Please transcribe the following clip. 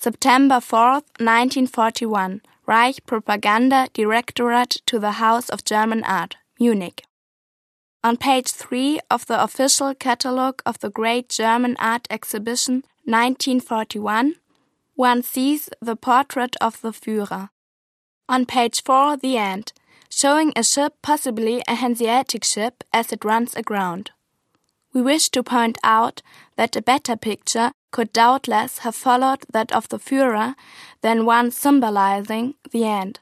September 4th, 1941. Reich Propaganda Directorate to the House of German Art, Munich. On page 3 of the official catalogue of the Great German Art Exhibition 1941, one sees the portrait of the Führer. On page 4, the end, showing a ship, possibly a Hanseatic ship, as it runs aground. We wish to point out that a better picture could doubtless have followed that of the Führer than one symbolizing the end.